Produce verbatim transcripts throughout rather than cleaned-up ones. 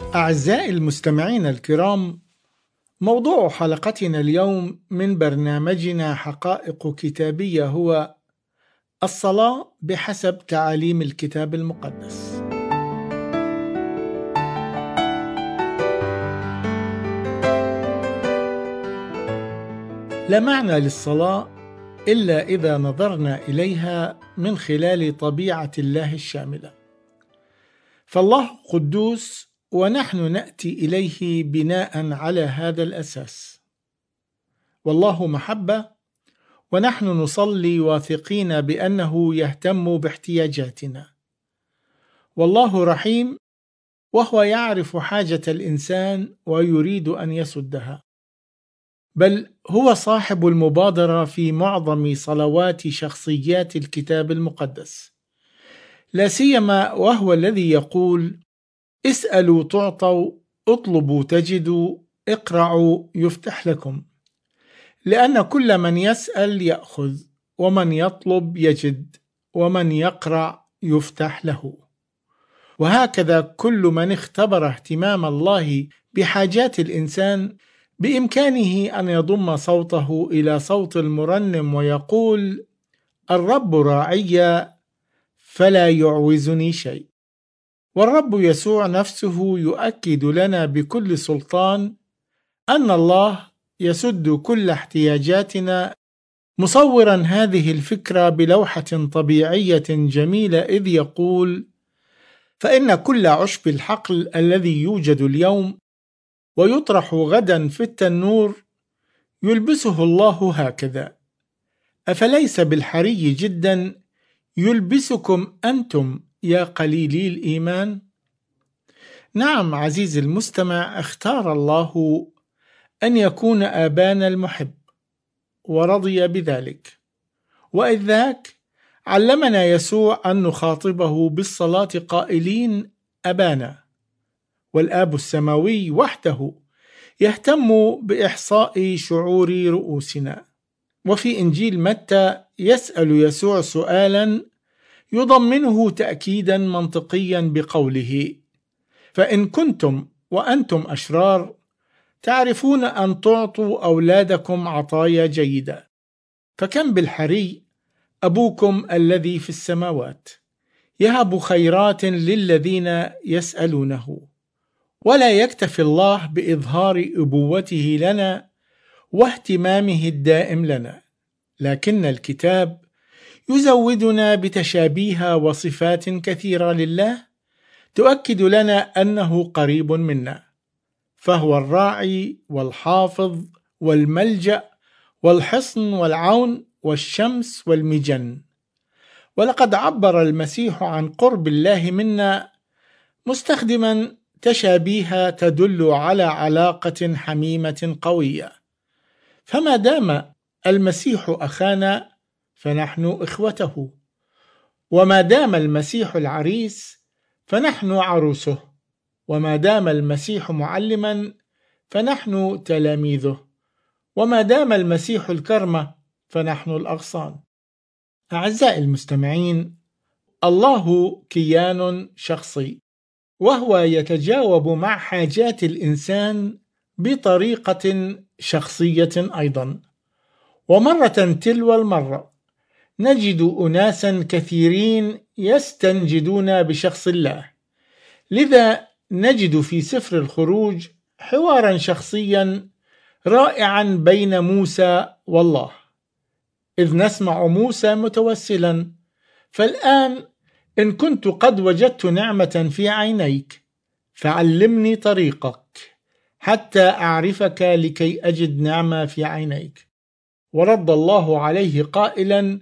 أعزائي المستمعين الكرام، موضوع حلقتنا اليوم من برنامجنا حقائق كتابية هو الصلاة بحسب تعاليم الكتاب المقدس. لا معنى للصلاة إلا إذا نظرنا إليها من خلال طبيعة الله الشاملة، فالله قدوس ونحن نأتي إليه بناء على هذا الأساس، والله محبة ونحن نصلي واثقين بأنه يهتم باحتياجاتنا، والله رحيم وهو يعرف حاجة الإنسان ويريد أن يسدها، بل هو صاحب المبادرة في معظم صلوات شخصيات الكتاب المقدس، لا سيما وهو الذي يقول: اسألوا تعطوا، اطلبوا تجدوا، اقرعوا يفتح لكم، لأن كل من يسأل يأخذ، ومن يطلب يجد، ومن يقرع يفتح له. وهكذا كل من اختبر اهتمام الله بحاجات الإنسان بإمكانه أن يضم صوته إلى صوت المرنم ويقول: الرب راعي فلا يعوزني شيء. والرب يسوع نفسه يؤكد لنا بكل سلطان أن الله يسد كل احتياجاتنا، مصورا هذه الفكرة بلوحة طبيعية جميلة، إذ يقول: فإن كل عشب الحقل الذي يوجد اليوم ويطرح غدا في التنور يلبسه الله هكذا، أفليس بالحري جدا يلبسكم أنتم يا قليلي الإيمان؟ نعم عزيزي المستمع، اختار الله أن يكون آبانا المحب ورضي بذلك، وإذ ذاك علمنا يسوع أن نخاطبه بالصلاة قائلين: أبانا. والآب السماوي وحده يهتم بإحصاء شعور رؤوسنا. وفي إنجيل متى يسأل يسوع سؤالا يضمنه تأكيدا منطقيا بقوله: فإن كنتم وأنتم أشرار تعرفون أن تعطوا أولادكم عطايا جيدة، فكم بالحري أبوكم الذي في السماوات يهب خيرات للذين يسألونه. ولا يكتفي الله بإظهار أبوته لنا واهتمامه الدائم لنا، لكن الكتاب يزودنا بتشابيه وصفات كثيرة لله تؤكد لنا أنه قريب منا، فهو الراعي والحافظ والملجأ والحصن والعون والشمس والمجن. ولقد عبر المسيح عن قرب الله منا مستخدما تشابيه تدل على علاقة حميمة قوية، فما دام المسيح أخانا فنحن إخوته، وما دام المسيح العريس فنحن عروسه، وما دام المسيح معلما فنحن تلاميذه، وما دام المسيح الكرمة فنحن الأغصان. أعزائي المستمعين، الله كيان شخصي، وهو يتجاوب مع حاجات الإنسان بطريقة شخصية أيضا. ومرة تلو المرة نجد أناسا كثيرين يستنجدون بشخص الله، لذا نجد في سفر الخروج حوارا شخصيا رائعا بين موسى والله، إذ نسمع موسى متوسلا: فالآن إن كنت قد وجدت نعمة في عينيك فعلمني طريقك حتى أعرفك لكي أجد نعمة في عينيك. ورد الله عليه قائلا: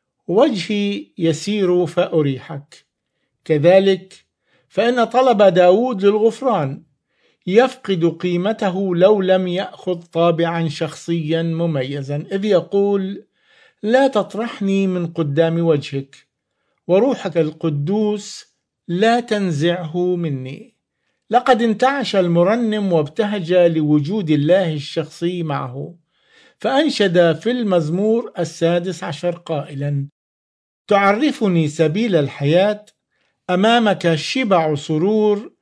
وجهي يسير فأريحك. كذلك فإن طلب داود للغفران يفقد قيمته لو لم يأخذ طابعا شخصيا مميزا، إذ يقول: لا تطرحني من قدام وجهك، وروحك القدوس لا تنزعه مني. لقد انتعش المرنم وابتهج لوجود الله الشخصي معه، فأنشد في المزمور السادس عشر قائلا: تعرفني سبيل الحياة، أمامك شبع سرور،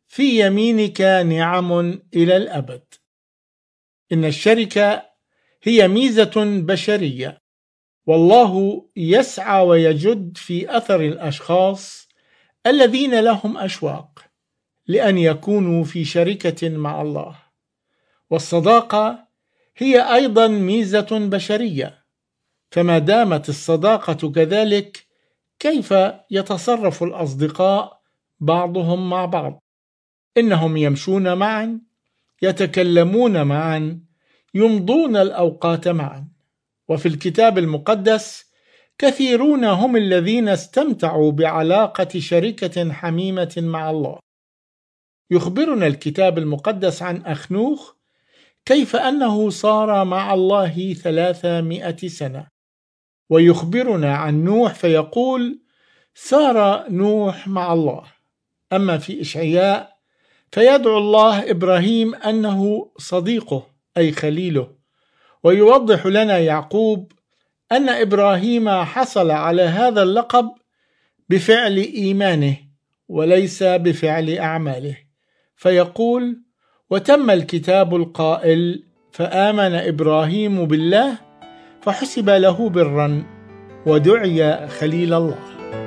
في يمينك نعم إلى الأبد. إن الشركة هي ميزة بشرية، والله يسعى ويجد في أثر الأشخاص الذين لهم أشواق لأن يكونوا في شركة مع الله. والصداقة هي أيضا ميزة بشرية، فما دامت الصداقة كذلك كيف يتصرف الأصدقاء بعضهم مع بعض؟ إنهم يمشون معا، يتكلمون معا، يمضون الأوقات معا. وفي الكتاب المقدس كثيرون هم الذين استمتعوا بعلاقة شركة حميمة مع الله. يخبرنا الكتاب المقدس عن أخنوخ كيف أنه صار مع الله ثلاثمائة سنة، ويخبرنا عن نوح فيقول سار نوح مع الله. أما في إشعياء فيدعو الله إبراهيم أنه صديقه أي خليله، ويوضح لنا يعقوب أن إبراهيم حصل على هذا اللقب بفعل إيمانه وليس بفعل أعماله، فيقول وتم الكتاب القائل فآمن إبراهيم بالله فحسب له برا ودعي خليل الله.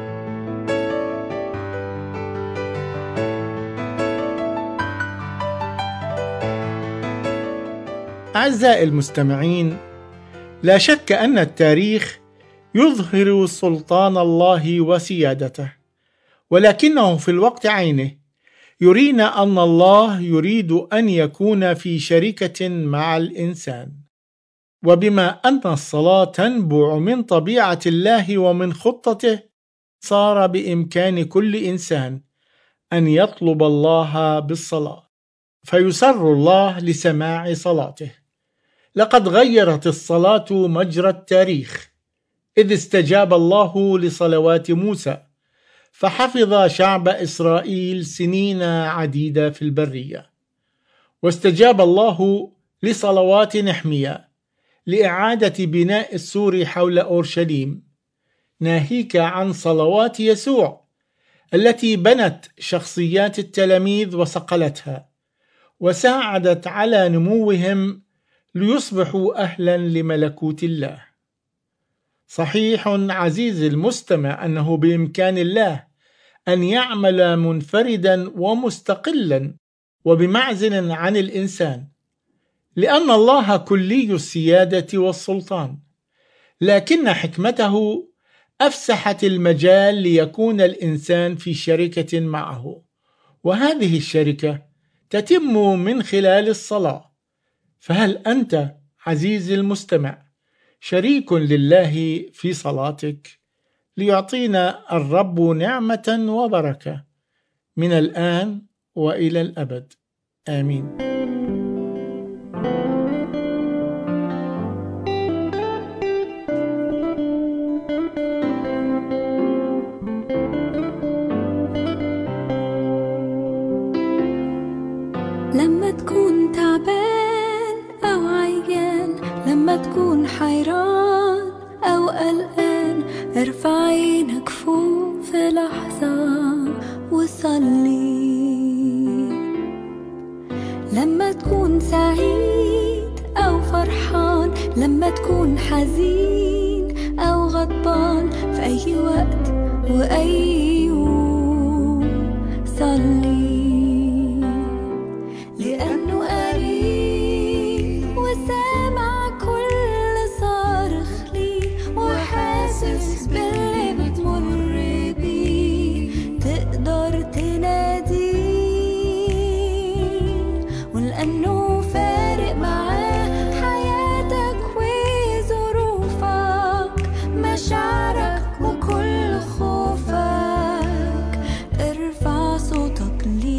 أعزائي المستمعين، لا شك أن التاريخ يظهر سلطان الله وسيادته، ولكنه في الوقت عينه يرينا أن الله يريد أن يكون في شركة مع الإنسان. وبما أن الصلاة تنبع من طبيعة الله ومن خطته، صار بإمكان كل إنسان أن يطلب الله بالصلاة، فيسر الله لسماع صلاته. لقد غيرت الصلاة مجرى التاريخ، إذ استجاب الله لصلوات موسى فحفظ شعب إسرائيل سنين عديدة في البرية، واستجاب الله لصلوات نحمية لإعادة بناء السور حول أورشليم، ناهيك عن صلوات يسوع التي بنت شخصيات التلاميذ وصقلتها وساعدت على نموهم ليصبحوا أهلا لملكوت الله. صحيح عزيزي المستمع أنه بإمكان الله أن يعمل منفردا ومستقلا وبمعزل عن الإنسان، لأن الله كلي السيادة والسلطان، لكن حكمته أفسحت المجال ليكون الإنسان في شركة معه، وهذه الشركة تتم من خلال الصلاة. فهل أنت عزيزي المستمع شريك لله في صلاتك؟ ليعطينا الرب نعمة وبركة من الآن وإلى الأبد، آمين. لما تكون تعبان أو عيان، لما تكون حيران أو قلقان، ارفع عينك فوق في لحظة وصلي. لما تكون سعيد أو فرحان، لما تكون حزين أو غضبان، في أي وقت وأي يوم صلي، لأنه قريب وسامع كل صارخ لي، وحاسس باللي بتمر بيه، تقدر تناديه، ولأنه فارق معاه حياتك وظروفك، مشاعرك وكل خوفك، ارفع صوتك ليه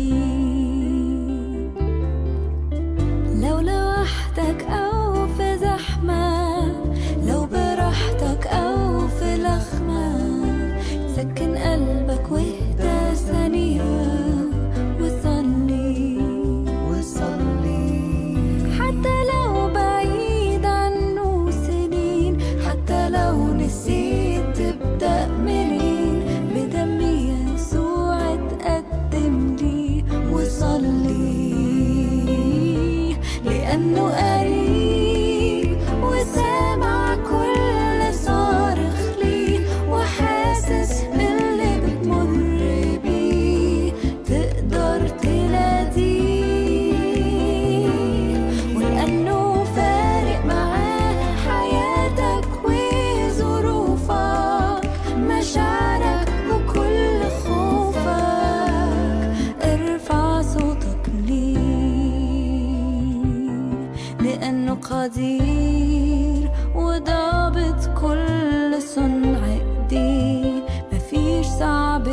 لأنه قريب وسامع كل صارخ لي، وحاسس باللي بتمر بيه تقدر تلاقيه. ولأنه فارق معاه حياتك وظروفك، مشاعرك وكل خوفك، ارفع صوتك ليه، لأنه قدير وضابط كل صنع ايديه، مفيش صعب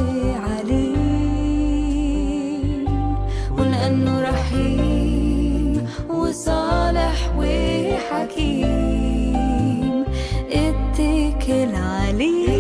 عليه. ولأنه رحيم وصالح وحكيم، اتكل عليه.